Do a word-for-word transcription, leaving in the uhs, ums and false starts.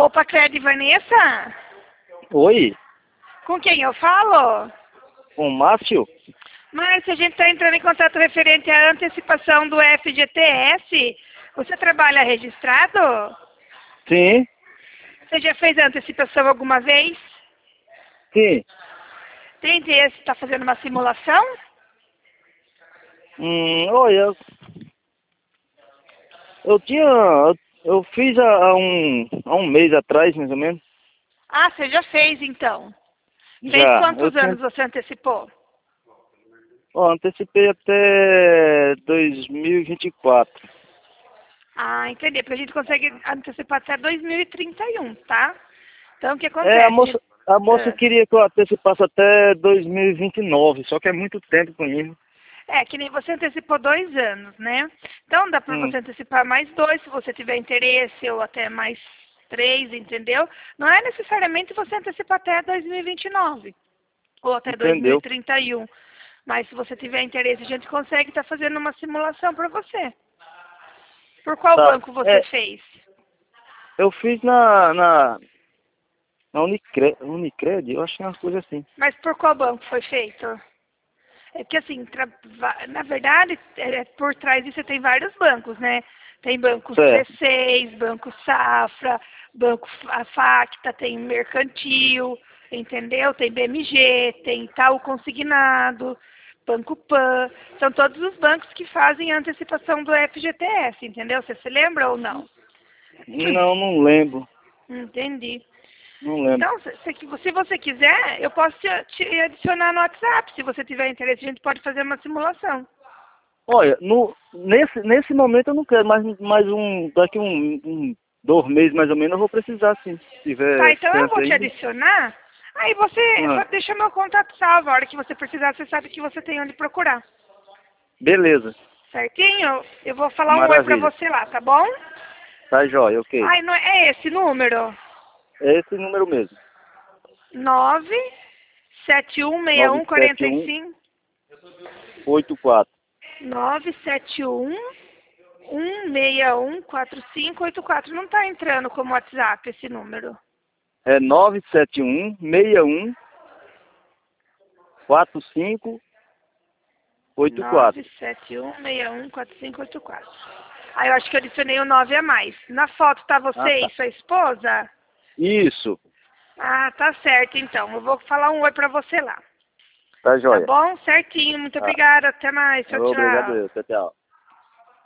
Poupa Cred, Vanessa? Oi, Com quem eu falo? o Márcio? Márcio, a gente está entrando em contato referente à antecipação do F G T S. Você trabalha registrado? Sim, Você já fez a antecipação alguma vez? sim. Tem interesse em estar fazendo uma simulação? Hum, oi, eu, eu tinha, eu, eu fiz há, há um, há um mês atrás, mais ou menos. Ah, você já fez então. Fez Já, eu quantos tinha, anos você antecipou? ó, antecipei até dois mil e vinte e quatro. Ah, entendi. Porque a gente consegue antecipar até dois mil e trinta e um, tá? Então, o que É, a acontece? moça, a moça É, queria que eu antecipasse até dois mil e vinte e nove, só que é muito tempo comigo. é, que nem você antecipou dois anos, né? Então, dá para Hum, você antecipar mais dois, se você tiver interesse, ou até mais três, entendeu? Não é necessariamente você antecipar até dois mil e vinte e nove, ou até dois mil e entendeu? trinta e um. Mas se você tiver interesse, a gente consegue estar fazendo uma simulação para você. Por qual Tá, banco você é, fez? eu fiz na, na, na Unicred, Unicred, eu acho que é uma coisa assim. Mas por qual banco foi feito? É que assim, tra- va- na verdade, é, é, por trás disso tem vários bancos, né? Tem banco C Certo, seis, banco Safra, banco F- a Facta, tem Mercantil, entendeu? Tem B M G, tem Itaú Consignado, Banco Pan. São todos os bancos que fazem a antecipação do F G T S, entendeu? Você se lembra ou não? não, não lembro, Entendi. não lembro. Então, se, se se você quiser, eu posso te, te adicionar no WhatsApp. Se você tiver interesse, a gente pode fazer uma simulação. Olha, no, nesse, nesse momento eu não quero, mas mais um, daqui um, um, dois meses mais ou menos eu vou precisar sim, se Tá, tiver então eu chance vou te ainda. adicionar. Aí você Ah, só deixa meu contato salvo. A hora que você precisar, você sabe que você tem onde procurar. beleza, Certinho? Eu vou falar um oi pra maravilha. você lá, tá bom? Tá jóia, ok. Ai, não é é esse número? É esse número mesmo. nove sete um seis nove um sete quatro um cinco. oito quatro. nove sete um um seis um quatro cinco oito quatro. Não tá entrando como WhatsApp esse número. É nove sete um seis um quatro cinco oito nove quatro. sete um seis um quatro cinco oito quatro. Ah, eu acho que eu adicionei o nove a mais. Na foto tá Ah, você tá. e sua esposa? Isso, Ah, tá certo então. Eu vou falar um oi pra você lá. tá Tá jóia. bom? Certinho. Muito Ah, obrigada. Até mais. Tchau, obrigado tchau. eu, tchau, tchau.